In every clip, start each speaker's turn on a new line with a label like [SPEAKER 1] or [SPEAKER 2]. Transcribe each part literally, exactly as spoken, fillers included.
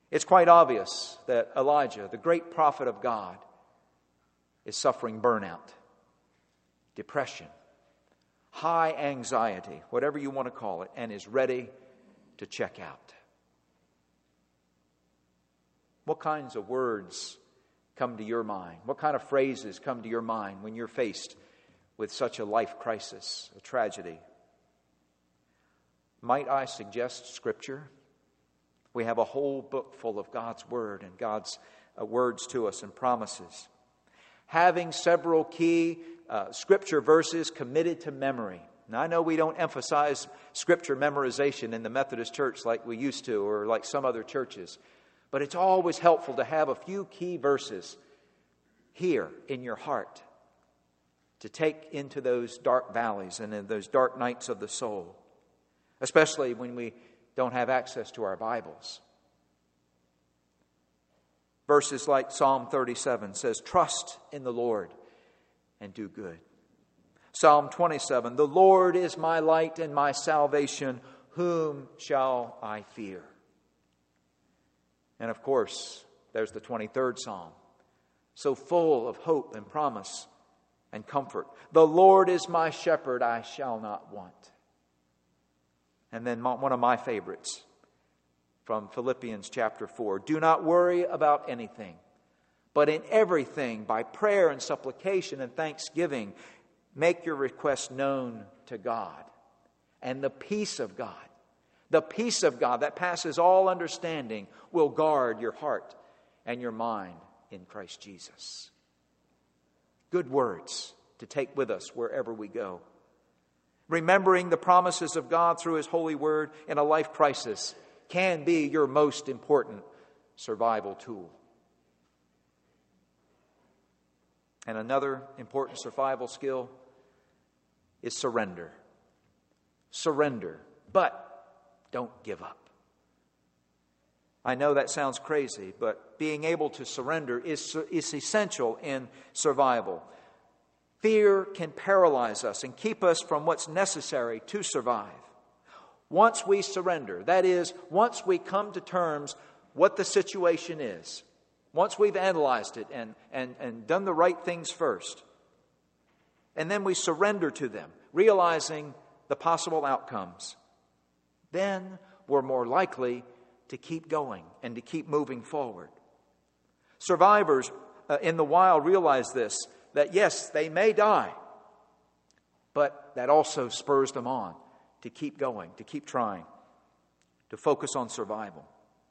[SPEAKER 1] It's quite obvious that Elijah, the great prophet of God, is suffering burnout, depression, high anxiety, whatever you want to call it, and is ready to check out. What kinds of words come to your mind? What kind of phrases come to your mind when you're faced with such a life crisis, a tragedy? Might I suggest Scripture? We have a whole book full of God's Word and God's uh, words to us and promises. Having several key uh, Scripture verses committed to memory. Now, I know we don't emphasize Scripture memorization in the Methodist Church like we used to or like some other churches. But it's always helpful to have a few key verses here in your heart to take into those dark valleys and in those dark nights of the soul, especially when we don't have access to our Bibles. Verses like Psalm thirty-seven says, "Trust in the Lord and do good." Psalm twenty-seven, "The Lord is my light and my salvation. Whom shall I fear?" And of course, there's the twenty-third Psalm, so full of hope and promise and comfort. "The Lord is my shepherd, I shall not want." And then one of my favorites from Philippians chapter four. "Do not worry about anything, but in everything, by prayer and supplication and thanksgiving, make your requests known to God. And the peace of God, the peace of God that passes all understanding, will guard your heart and your mind in Christ Jesus." Good words to take with us wherever we go. Remembering the promises of God through His holy word in a life crisis can be your most important survival tool. And another important survival skill is surrender. Surrender, but don't give up. I know that sounds crazy, but being able to surrender is, is essential in survival. Fear can paralyze us and keep us from what's necessary to survive. Once we surrender, that is, once we come to terms what the situation is, once we've analyzed it and, and, and done the right things first, and then we surrender to them, realizing the possible outcomes, then we're more likely to keep going and to keep moving forward. Survivors uh, in the wild realize this, that yes, they may die, but that also spurs them on to keep going, to keep trying, to focus on survival.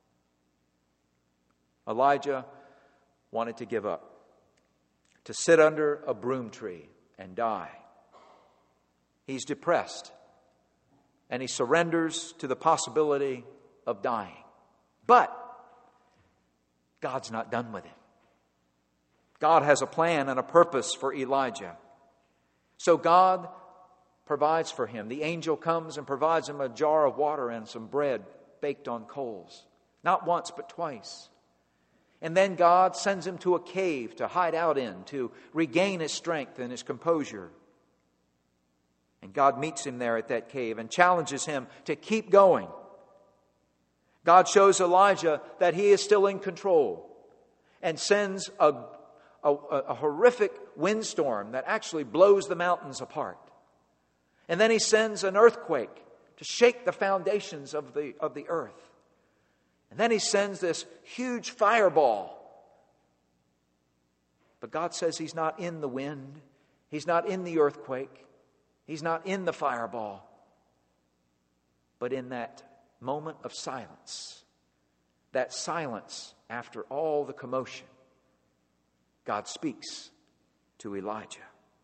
[SPEAKER 1] Elijah wanted to give up, to sit under a broom tree and die. He's depressed, and he surrenders to the possibility of dying. But God's not done with him. God has a plan and a purpose for Elijah. So God provides for him. The angel comes and provides him a jar of water and some bread baked on coals. Not once, but twice. And then God sends him to a cave to hide out in, to regain his strength and his composure. And God meets him there at that cave and challenges him to keep going. God shows Elijah that he is still in control and sends a, a, a horrific windstorm that actually blows the mountains apart. And then he sends an earthquake to shake the foundations of the, of the earth. And then he sends this huge fireball. But God says he's not in the wind. He's not in the earthquake. He's not in the fireball. But in that moment of silence, that silence after all the commotion, God speaks to Elijah.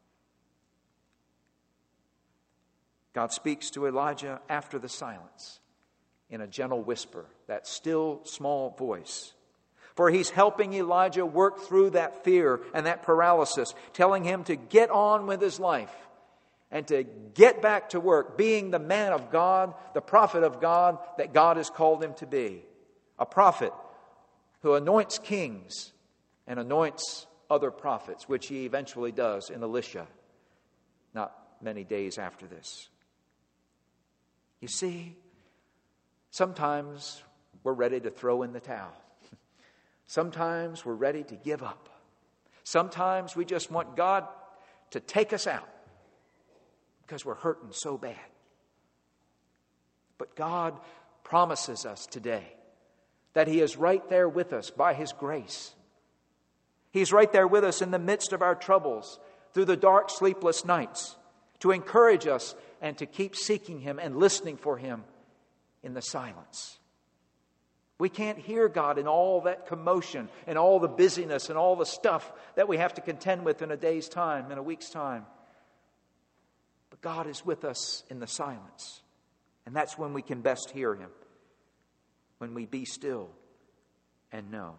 [SPEAKER 1] God speaks to Elijah after the silence in a gentle whisper, that still small voice. For he's helping Elijah work through that fear and that paralysis, telling him to get on with his life and to get back to work, being the man of God, the prophet of God that God has called him to be. A prophet who anoints kings and anoints other prophets, which he eventually does in Elisha, not many days after this. You see, sometimes we're ready to throw in the towel. Sometimes we're ready to give up. Sometimes we just want God to take us out because we're hurting so bad. But God promises us today that He is right there with us by His grace. He's right there with us in the midst of our troubles, through the dark, sleepless nights, to encourage us and to keep seeking Him and listening for Him in the silence. We can't hear God in all that commotion and all the busyness and all the stuff that we have to contend with in a day's time, in a week's time. But God is with us in the silence. And that's when we can best hear Him. When we be still and know.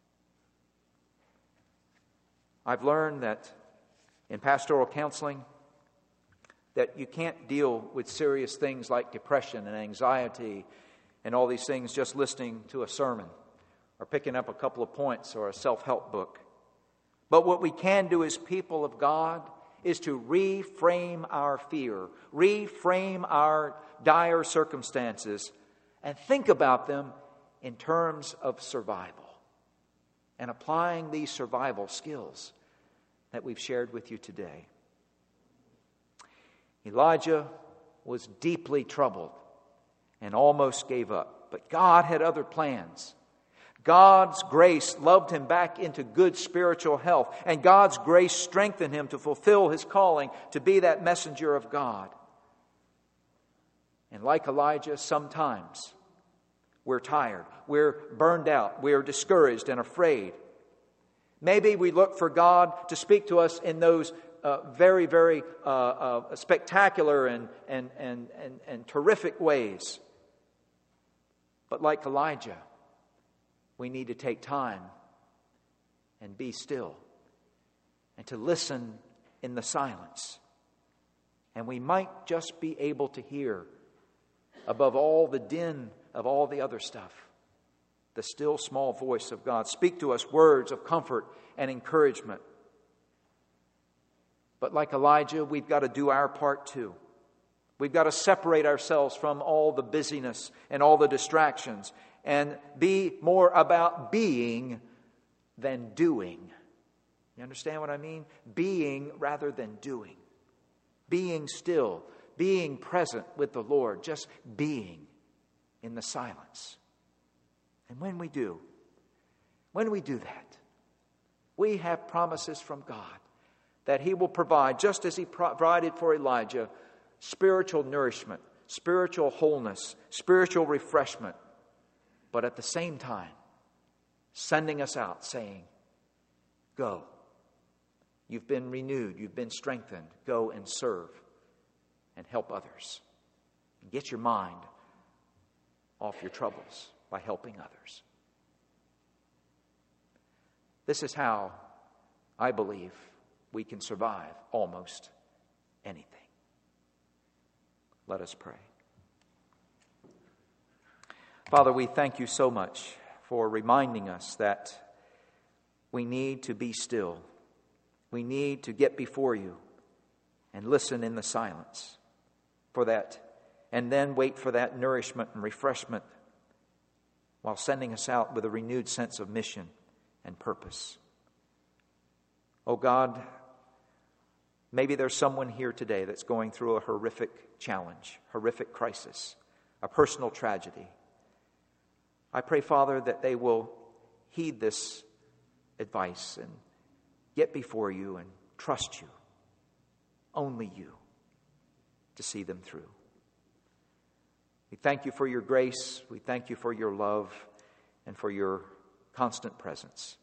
[SPEAKER 1] I've learned that in pastoral counseling that you can't deal with serious things like depression and anxiety and all these things just listening to a sermon or picking up a couple of points or a self-help book. But what we can do as people of God is to reframe our fear, reframe our dire circumstances, and think about them in terms of survival and applying these survival skills that we've shared with you today. Elijah was deeply troubled and almost gave up, but God had other plans. God's grace loved him back into good spiritual health, and God's grace strengthened him to fulfill his calling to be that messenger of God. And like Elijah, sometimes we're tired, we're burned out, we're discouraged and afraid. Maybe we look for God to speak to us in those uh, very, very uh, uh, spectacular and, and, and, and, and terrific ways. But like Elijah, we need to take time and be still and to listen in the silence. And we might just be able to hear, above all the din of all the other stuff, the still small voice of God speak to us words of comfort and encouragement. But like Elijah, we've got to do our part too. We've got to separate ourselves from all the busyness and all the distractions and be more about being than doing. You understand what I mean? Being rather than doing. Being still, being present with the Lord, just being in the silence. And when we do, when we do that, we have promises from God that He will provide, just as He provided for Elijah, spiritual nourishment, spiritual wholeness, spiritual refreshment, but at the same time, sending us out saying, go. You've been renewed, you've been strengthened. Go and serve and help others. And get your mind off your troubles by helping others. This is how I believe we can survive almost anything. Let us pray. Father, we thank you so much for reminding us that we need to be still. We need to get before you and listen in the silence for that, and then wait for that nourishment and refreshment while sending us out with a renewed sense of mission and purpose. Oh God, maybe there's someone here today that's going through a horrific challenge, horrific crisis, a personal tragedy. I pray, Father, that they will heed this advice and get before you and trust you, only you, to see them through. We thank you for your grace. We thank you for your love and for your constant presence.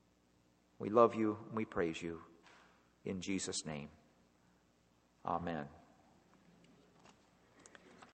[SPEAKER 1] We love you and we praise you. In Jesus' name, amen.